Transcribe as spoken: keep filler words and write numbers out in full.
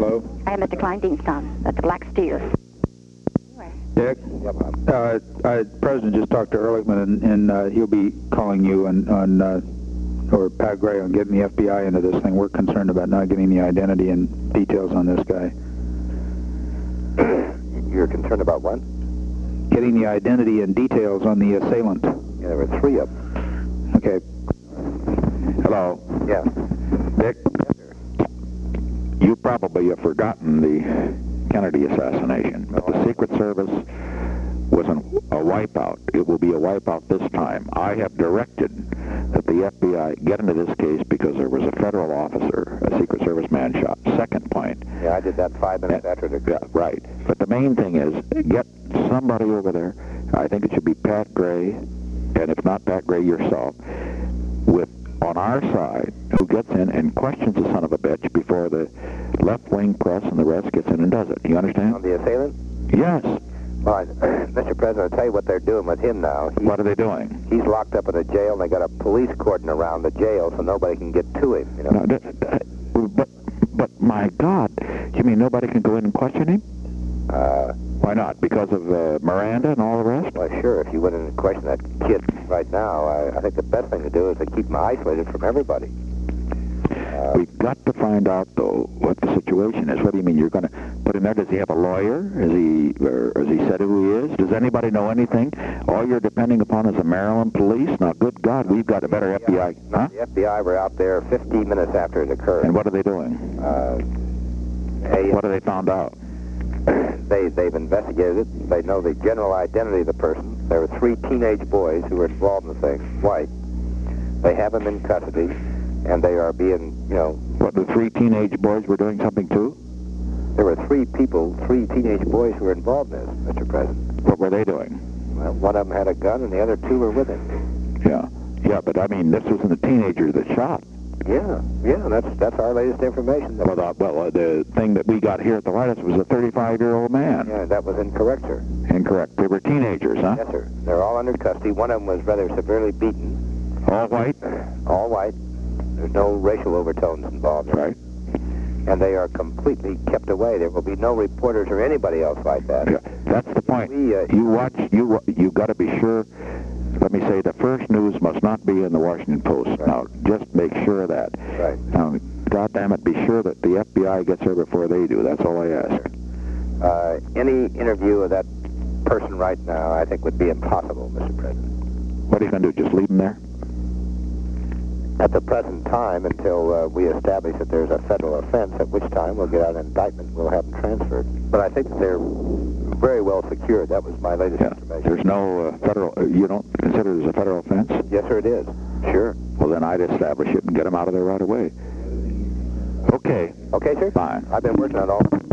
Hello? I am Mister Kleindienst at the Black Steer. Dick? Yep, I'm, Uh, I, President just talked to Ehrlichman, and, and uh, he'll be calling you on, on uh, or Pat Gray on getting the F B I into this thing. We're concerned about not getting the identity and details on this guy. you're concerned about what? Getting the identity and details on the assailant. Yeah, there were three of them. Okay. Hello? Yeah. Dick? Yes, sir. You probably have forgotten the Kennedy assassination, but the Secret Service was an, a wipeout. It will be a wipeout this time. I have directed that the F B I get into this case because there was a federal officer, a Secret Service man shot. Second point. Yeah, I did that five minutes after it occurred. Yeah, right. But the main thing is get somebody over there. I think it should be Pat Gray, and if not Pat Gray, yourself, with on our side, who gets in and questions the son of a bitch before the left-wing press and the rest gets in and does it. You understand? On the assailant? Yes. Well, I, Mister President, I'll tell you what they're doing with him now. He, What are they doing? He's locked up in a jail, and they got a police cordon around the jail so nobody can get to him, you know? No, that, that, but, but my God, you mean nobody can go in and question him? Uh, Why not? Because of uh, Miranda and all the rest? well, sure, if you went in and questioned that kid right now, I, I think the best thing to do is to keep him isolated from everybody. Uh, We've got to find out, though, what the situation is. What do you mean? You're going to put him there? Does he have a lawyer? Is he, or has he said who he is? Does anybody know anything? All you're depending upon is the Maryland police? Now, good God, we've got a better F B I. no, Huh? The F B I were out there fifteen minutes after it occurred. And what are they doing? Uh, they, What have they found out? they, they've investigated it. They know the general identity of the person. There were three teenage boys who were involved in the thing, white. They have them in custody, and they are being, you know... What, the three teenage boys were doing something too? There were three people, three teenage boys who were involved in this, Mister President. What were they doing? Well, one of them had a gun, and the other two were with him. Yeah. Yeah, but I mean, this wasn't the teenager that shot. Yeah, yeah, that's that's our latest information. Well, the, well uh, the thing that we got here at the White House was a thirty-five-year-old man. Yeah, that was incorrect, sir. Incorrect. They were teenagers, huh? Yes, sir. They're all under custody. One of them was rather severely beaten. All white? All white. There's no racial overtones involved. Right. And they are completely kept away. There will be no reporters or anybody else like that. Yeah, that's the point. We, uh, you watch, you wa- you got to be sure. Let me say, the first news must not be in the Washington Post. Right. Now, just make sure of that. Right. Now, God damn it, be sure that the F B I gets there before they do. That's all I ask. Uh, any interview of that person right now, I think, would be impossible, Mister President. What are you going to do? Just leave them there? At the present time, until uh, we establish that there's a federal offense, at which time we'll get out an indictment, we'll have them transferred. But I think that they're very well secured. That was my latest Yeah. information. There's no uh, federal. Uh, you don't consider it as a federal offense? Yes, sir, it is. Sure. Well, then I'd establish it and get them out of there right away. Okay. Okay, sir? Fine. I've been working on all...